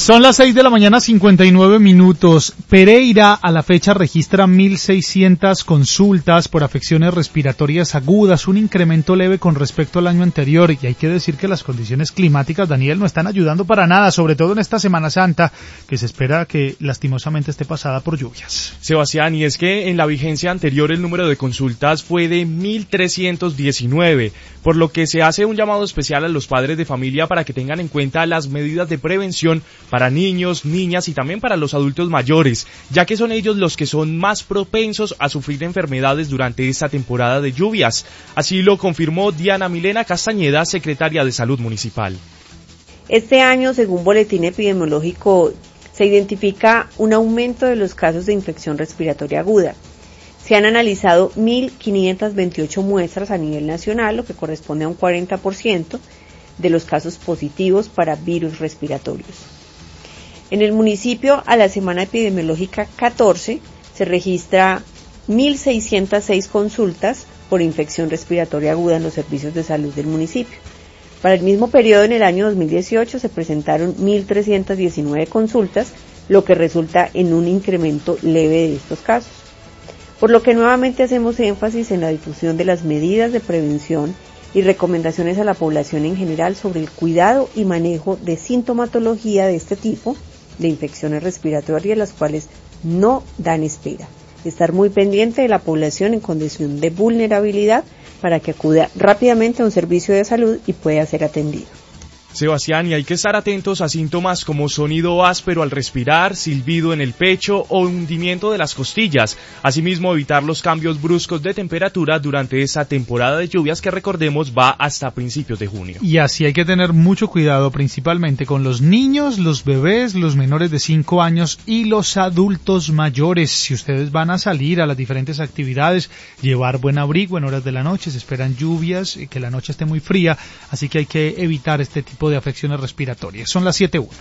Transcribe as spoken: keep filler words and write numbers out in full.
Son las seis de la mañana, cincuenta y nueve minutos. Pereira a la fecha registra mil seiscientas consultas por afecciones respiratorias agudas, un incremento leve con respecto al año anterior. Y hay que decir que las condiciones climáticas, Daniel, no están ayudando para nada, sobre todo en esta Semana Santa, que se espera que lastimosamente esté pasada por lluvias. Sebastián, y es que en la vigencia anterior el número de consultas fue de mil trescientos diecinueve, por lo que se hace un llamado especial a los padres de familia para que tengan en cuenta las medidas de prevención para niños, niñas y también para los adultos mayores, ya que son ellos los que son más propensos a sufrir enfermedades durante esta temporada de lluvias. Así lo confirmó Diana Milena Castañeda, secretaria de Salud Municipal. Este año, según boletín epidemiológico, se identifica un aumento de los casos de infección respiratoria aguda. Se han analizado mil quinientas veintiocho muestras a nivel nacional, lo que corresponde a un cuarenta por ciento de los casos positivos para virus respiratorios. En el municipio, a la semana epidemiológica catorce, se registra mil seiscientas seis consultas por infección respiratoria aguda en los servicios de salud del municipio. Para el mismo periodo en el año dos mil dieciocho se presentaron mil trescientas diecinueve consultas, lo que resulta en un incremento leve de estos casos. Por lo que nuevamente hacemos énfasis en la difusión de las medidas de prevención y recomendaciones a la población en general sobre el cuidado y manejo de sintomatología de este tipo de infecciones respiratorias, las cuales no dan espera. Estar muy pendiente de la población en condición de vulnerabilidad para que acuda rápidamente a un servicio de salud y pueda ser atendido. Sebastián, y hay que estar atentos a síntomas como sonido áspero al respirar, silbido en el pecho o hundimiento de las costillas. Asimismo, evitar los cambios bruscos de temperatura durante esta temporada de lluvias que, recordemos, va hasta principios de junio. Y así hay que tener mucho cuidado, principalmente con los niños, los bebés, los menores de cinco años y los adultos mayores. Si ustedes van a salir a las diferentes actividades, llevar buen abrigo en horas de la noche, se esperan lluvias, que la noche esté muy fría, así que hay que evitar este tipo de afecciones respiratorias. Son las siete uno.